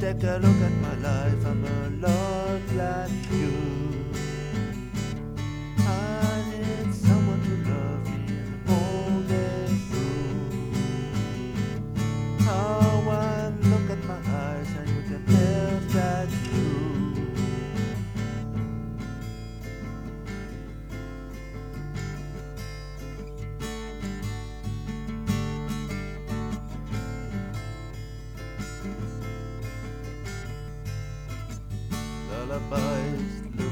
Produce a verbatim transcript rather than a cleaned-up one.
take a look at my life, I'm a lot like you. I need someone to love me and hold it through. How I look at my eyes and you can tell if that's true. Lullabies